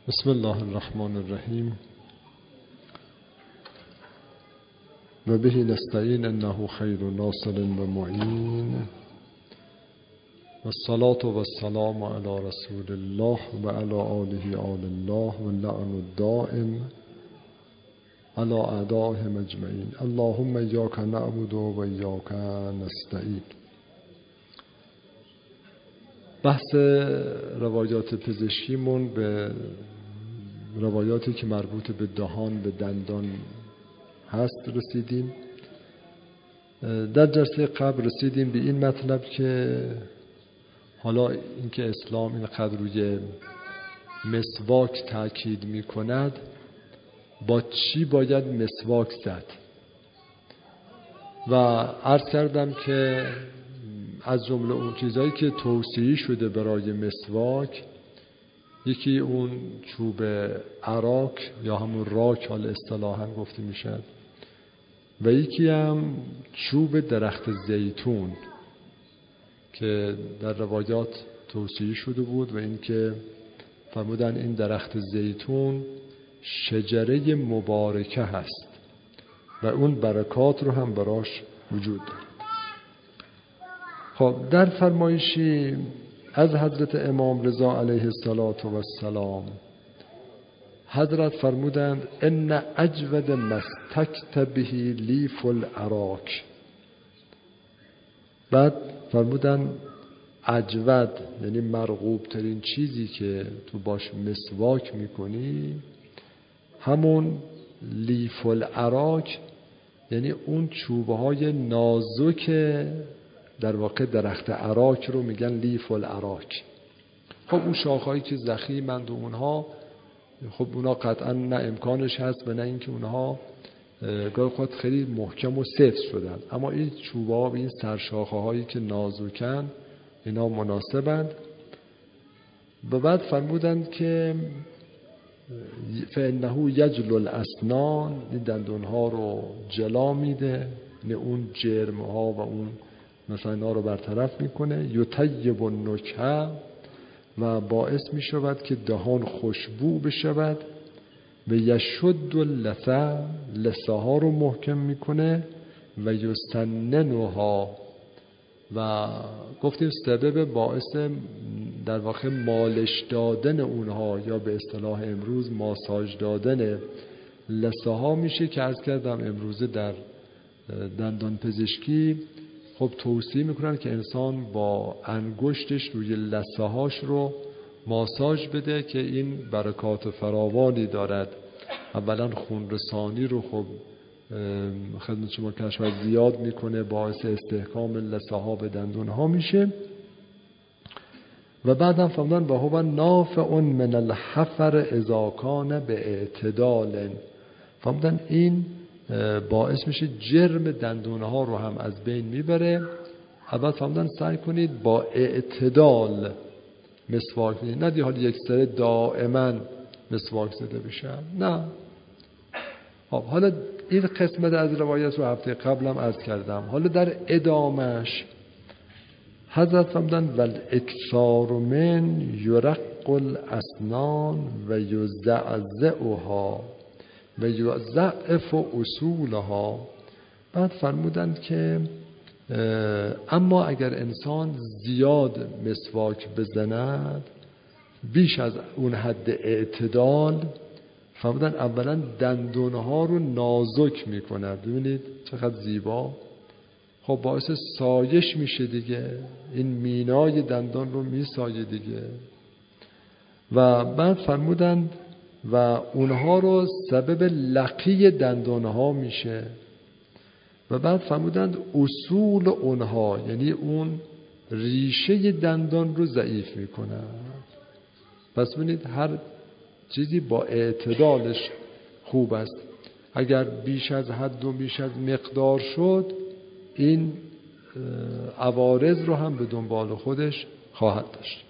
بسم الله الرحمن الرحیم و به نستعین انه خیر ناصر و معین و الصلاة و السلام علی رسول الله و علی آله آل الله و اللعن الدائم علی اعدائهم اجمعین. اللهم ایاک نعبد و ایاک نستعین. بحث روایات پزشکیمون به روایاتی که مربوط به دهان، به دندان هست رسیدیم. در جلسه قبل رسیدیم به این مطلب که حالا اینکه اسلام اینقدر روی مسواک تاکید می کند، با چی باید مسواک زد؟ و عرض کردم که از جمله اون چیزهایی که توصیه شده برای مسواک، یکی اون چوب عراک یا همون راک حال اصطلاحاً گفته میشه، و یکی هم چوب درخت زیتون که در روایات توصیه شده بود و این که فرمودن این درخت زیتون شجره مبارکه هست و اون برکات رو هم براش وجود داره. خب در فرمایشی از حضرت امام رضا علیه السلام حضرت فرمودند ان اجود مستکت به لیف العراک. بعد فرمودند اجود یعنی مرغوب ترین چیزی که تو باش مسواک میکنی همون لیف العراک، یعنی اون چوبه های نازک در واقع درخت عراک رو میگن لیف العراک. خب اون شاخهایی که ضخیمند و اونها، خب اونها قطعا نه امکانش هست و نه اینکه اونها گاهی خود خیلی محکم و سفت شدن، اما این چوبه ها و این سرشاخه هایی که نازکن اینا مناسبند. و بعد فرمودند که فانه یجل الاسنان، این دندون ها رو جلا میده، نه اون جرم ها و اون مثلا اینا رو برطرف میکنه. یطیب النکه، و باعث میشود که دهان خوشبو بشود. و یشد اللثه، لثه ها رو محکم میکنه. و یسننها، و گفتیم سبب باعث در واقع مالش دادن اونها یا به اصطلاح امروز ماساژ دادن لثه ها میشه که عرض کردم امروزه در دندان پزشکی خب توصیه میکنن که انسان با انگشتش روی لثه هاش رو ماساژ بده که این برکات فراوانی دارد. اولا خون رسانی رو خب خدمت شما کشف زیاد میکنه، باعث استحکام لثه ها به دندون ها میشه. و بعدم فرمودن و هو نافع من الحفر اذا کان به اعتدال، فرمودن این باعث میشه جرم دندون ها رو هم از بین میبره. اول فرمودن سعی کنید با اعتدال مسواک کنید، ندی حالا یک سره دائما مسواک زده بشه، نه. خب حالا این قسمت از روایت رو هفته قبلم عرض کردم. حالا در ادامش حضرت فرمودن والاکثار من یرق الاسنان و یزعزعها و یضعف اصولها. بعد فرمودند که اما اگر انسان زیاد مسواک بزند بیش از اون حد اعتدال، فرمودن اولا دندونها رو نازک میکند. ببینید چقدر زیبا، خب باعث سایش میشه دیگه، این مینای دندان رو میسایه دیگه. و بعد فرمودند و اونها رو سبب لقی دندانها میشه. و بعد فرمودند اصول اونها، یعنی اون ریشه دندان رو ضعیف میکنه. پس ببینید هر چیزی با اعتدالش خوب است. اگر بیش از حد و بیش از مقدار شد این عوارض رو هم به دنبال خودش خواهد داشت.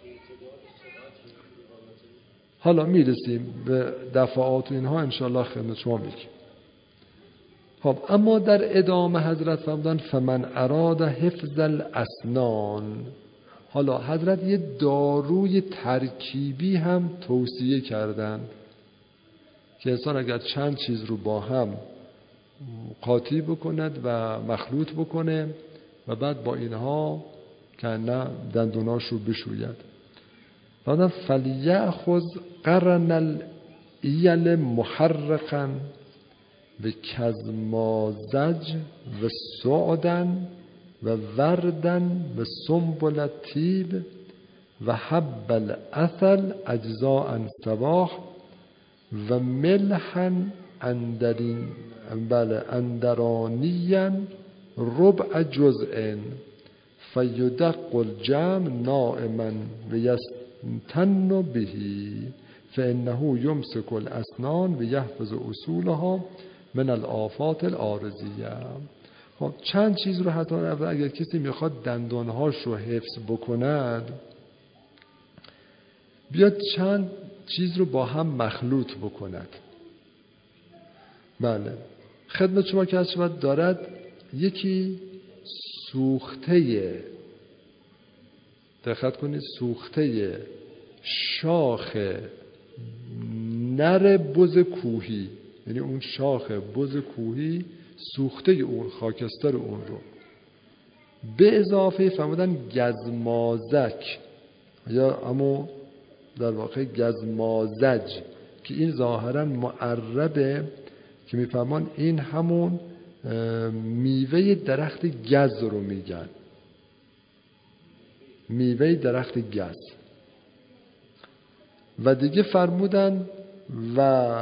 حالا میرسیم به دفعات و اینها انشاءالله خدمت شما میگیم. خب اما در ادامه حضرت فرمودند فمن اراد حفظ الاسنان. حالا حضرت یه داروی ترکیبی هم توصیه کردن که انسان اگر چند چیز رو با هم قاطی بکند و مخلوط بکنه و بعد با اینها که نه دندوناش رو بشوید. بعد فلیأخذ قرن الایل محرقا و کزمازج و سعدن و وردن و سنبل الطیب و حب العسل اجزاء صباح و ملحا اندرانیا ربع جزء فیدق الجمع نائما و یستن به فانه یمسک الاسنان و یحفظ اصولها من الآفات العارضیه. خب چند چیز رو حتی اگر کسی میخواد دندانهاش رو حفظ بکند بیاد چند چیز رو با هم مخلوط بکند. بله خدمت شما که از شما دارد یکی سوخته، دقت کنید، سوخته شاخ نر بز کوهی، یعنی اون شاخ بز کوهی سوخته اون خاکستر اون رو به اضافه فرمودن گزمازک یا اما در واقع گزمازج که این ظاهرا معربه که میفهمان این همون میوه درخت گز رو میگن، میوه درخت گز. و دیگه فرمودن و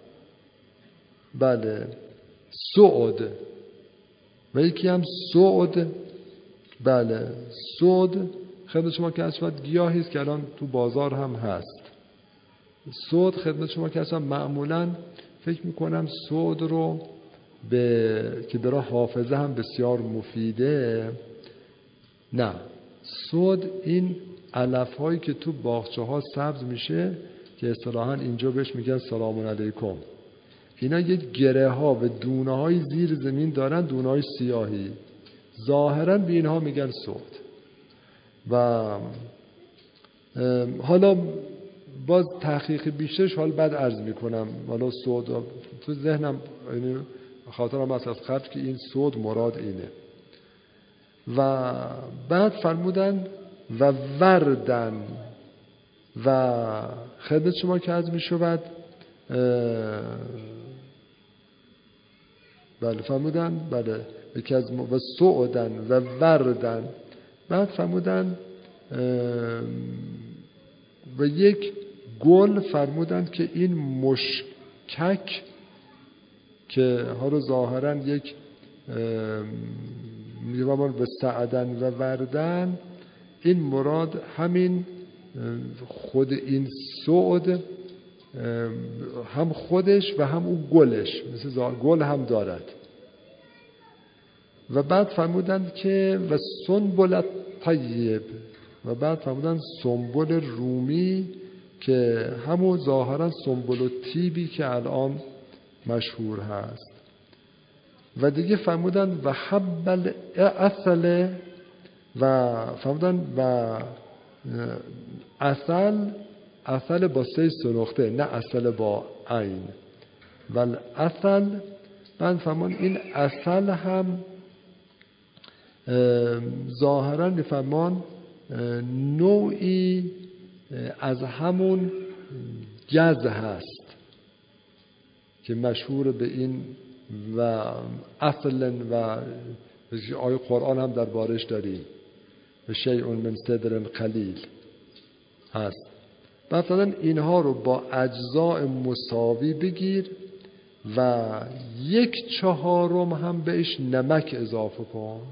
بله سعد و یکی هم سعد. بله سعد خدمت شما که اصلا گیاهی است که الان تو بازار هم هست. سعد خدمت شما که اصلا معمولا فکر میکنم سعد رو که برای حافظه هم بسیار مفیده. نه، سعد این علف هایی که تو باغچه ها سبز میشه که اصطلاحاً اینجا بهش میگن سلام علیکم، اینا یه گره ها و دونه های زیر زمین دارن، دونه های سیاهی، ظاهراً به اینها میگن سعد. و حالا باز تحقیق بیشترش حال بعد عرض میکنم. حالا سعد تو ذهنم خاطرم از خط که این سعد مراد اینه. و بعد فرمودن و وردن و خدمت شما که عرض میشود بله فرمودن بله و سعدن و وردن. بعد فرمودن و یک گل فرمودن که این مشکک که ها رو ظاهرا یک میگوان به سعدن و وردن، این مراد همین خود این سعد هم خودش و هم اون گلش، مثل گل هم دارد. و بعد فرمودند که و سنبل طیب و بعد فرمودند سنبل رومی که همون ظاهرا سنبل طیبی که الان مشهور هست. و دیگه فرمودند و حب العسل و فرمودند و عسل با سه سنخته، نه عسل با عین. و العسل من فرمان این عسل هم ظاهرا میفرمان نوعی از همون گز هست که مشهور به این و اصلا و آیه قرآن هم در بارش داریم و شیء من صدر قلیل هست. مثلا اینها رو با اجزاء مساوی بگیر و 1/4 هم بهش نمک اضافه کن،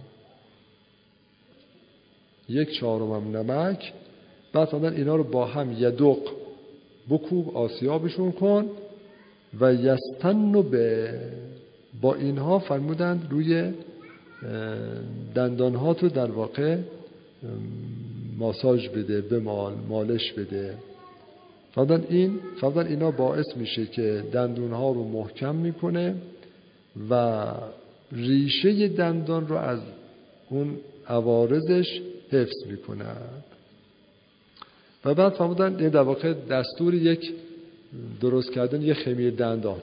1/4 هم نمک. مثلا اینا رو با هم یدق بکوب، آسیابشون کن و یستن به با اینها فرمودند روی دندانها تو در واقع ماساژ بده، بمال، مالش بده. فرمودن اینا باعث میشه که دندونها رو محکم میکنه و ریشه دندان رو از اون عوارضش حفظ میکند. و بعد فرمودن این در واقع دستور یک درست کردن یک خمیر دندان،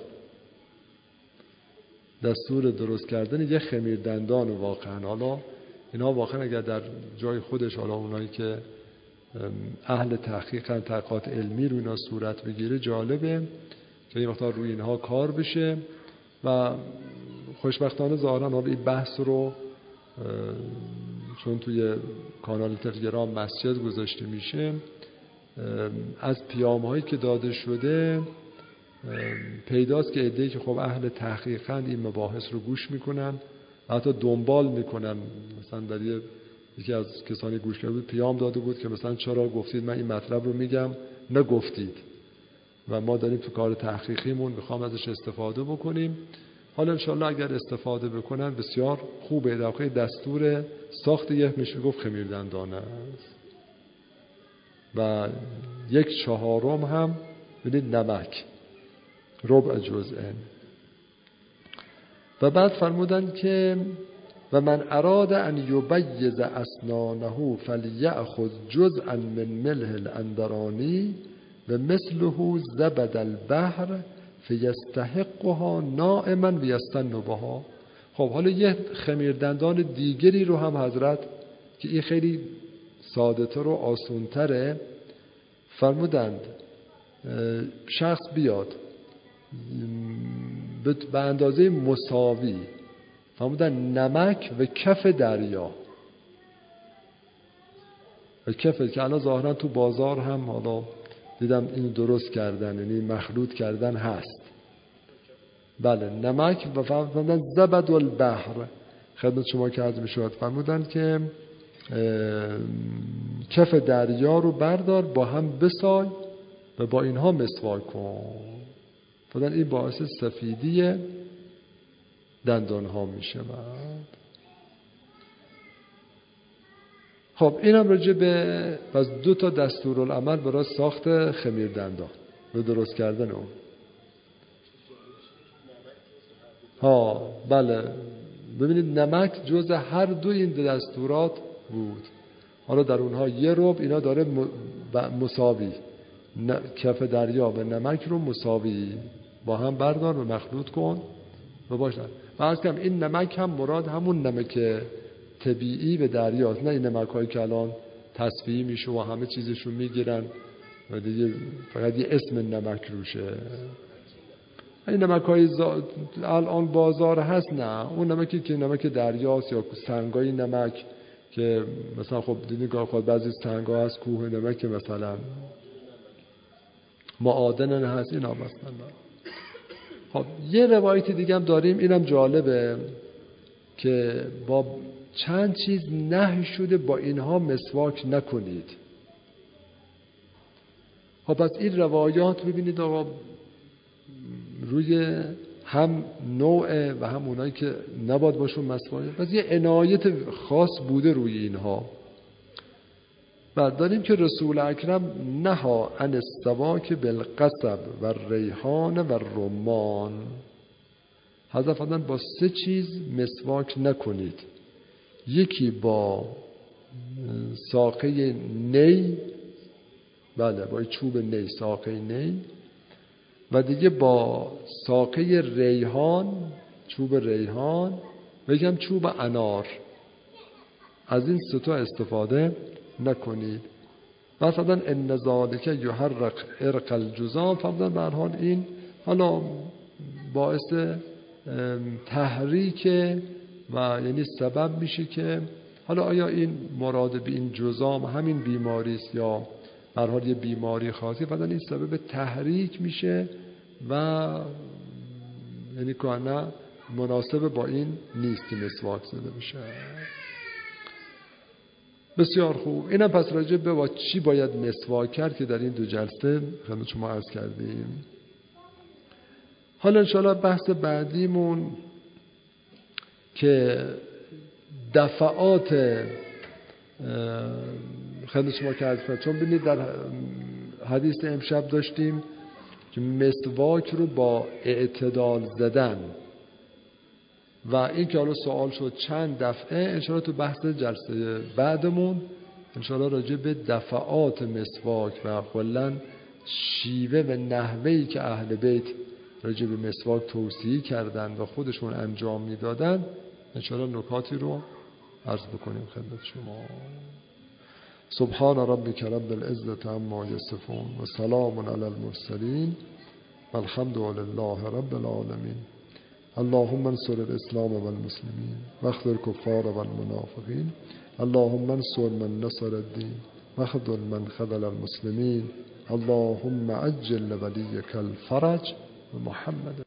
دستور درست کردن یک خمیر دندان. واقعا حالا اینا واقعا اگر در جای خودش، حالا اونایی که اهل تحقیقات علمی رو اینا صورت بگیره، جالبه که این وقتا روی اینها کار بشه. و خوشبختانه ظاهرا حالا این بحث رو چون توی کانال تلگرام مسجد گذاشته میشه، از پیام‌هایی که داده شده پیداست که عده‌ای که خب اهل تحقیقاً این مباحث رو گوش میکنن، حتی دنبال میکنن. مثلا در یکی از کسانی گوش کرده بود پیام داده بود که مثلا چرا گفتید من این مطلب رو میگم نگفتید، و ما داریم تو کار تحقیقیمون میخوام ازش استفاده بکنیم. حالا انشالله اگر استفاده بکنن بسیار خوبه. در واقع دستور ساخت یک میشه گفت خمیر دندانه است. و 1/4 هم ببینید نمک، ربع جزء. و بعد فرمودن که و من اراد ان یبیض اسنانه فلیأخذ جزءا من ملح الاندرانی و مثله زبد البحر فیستحقها نائما ویستن بها. خب حالا یه خمیر دندان دیگری رو هم حضرت که این خیلی ساده تر و آسان تره فرمودند شخص بیاد به اندازه مساوی، فرمودن نمک و کف دریا، و کف که الان ظاهرا تو بازار هم حالا دیدم اینو درست کردن، یعنی مخلوط کردن هست. بله نمک و فرمودن زبد البحر، خدمت شما که عرض می‌شد فرمودن که کف دریا رو بردار با هم بسای و با اینها مسواک کن. فرمودن این باعث سفیدی دندان ها میشه. خب اینم راجع به پس 2 دستورالعمل برای ساخت خمیر دندان و درست کردن اون. بله ببینید نمک جز هر 2 این دستورات بود. حالا در اونها 1/4 اینا داره مساوی، کف دریا و نمک رو مساوی با هم بردار و مخلوط کن و باشه. و از کم این نمک هم مراد همون نمک طبیعی به دریاست، نه این نمک هایی که الان تصفیه میشه و همه چیزشون میگیرن و دیگه فقط یه اسم نمک روشه. این نمک های الان بازار هست، نه اون نمکی که نمک دریاست یا سنگای نمک که مثلا خب دیدین که خود بعضی سنگا هست کوه نمک مثلا معادن هست اینا مثلا. خب یه روایت دیگه هم داریم، اینم جالبه که با چند چیز نهی شده با اینها مسواک نکنید. خب پس این روایات ببینید آقا روی هم نوع و هم اونایی که نباید باشون مسواک، پس یه عنایت خاص بوده روی اینها. بعد داریم که رسول اکرم نها عن السواک بالقصب و ریحان و رمان. حضرت فرمودن با 3 چیز مسواک نکنید. یکی با ساقه نی، بله با چوب نی، ساقه نی، و دیگه با ساقه ریحان، چوب ریحان، و یکم چوب انار. از این 3 استفاده نکنید. و فرمودن ان ذالک یحرق عرق الجذام. فرمودن به هر حال این حالا باعث تحریک و یعنی سبب میشه که حالا آیا این مراد به این جذام همین بیماری است یا به هر حال یه بیماری خاصی، فرمودن این سبب تحریک میشه و یعنی کانا مناسب با این نیست که مسواک زده بشه. بسیار خوب. اینم پس راجع به با چی باید مسواک کرد که در این 2 جلسه خدمت شما عرض کردیم. حالا انشاءالله بحث بعدیمون که دفعات خدمت شما که عرض کردم، چون ببینید در حدیث امشب داشتیم که مسواک رو با اعتدال زدن و این که حالا سوال شد چند دفعه، انشاءالله تو بحث جلسه بعدمون انشاءالله راجع به دفعات مسواک و کلاً شیوه و نحوهی که اهل بیت راجع به مسواک توصیه کردن و خودشون انجام میدادن انشاءالله نکاتی رو عرض بکنیم خدمت شما. سبحان ربک رب العزة عما یصفون و سلام علی المرسلین و الحمد لله رب العالمین. اللهم انصر الاسلام والمسلمین واخذل الكفار والمنافقین. اللهم انصر من نصر الدین واخذل من خذل المسلمین. اللهم عجل لولیک الفرج. محمد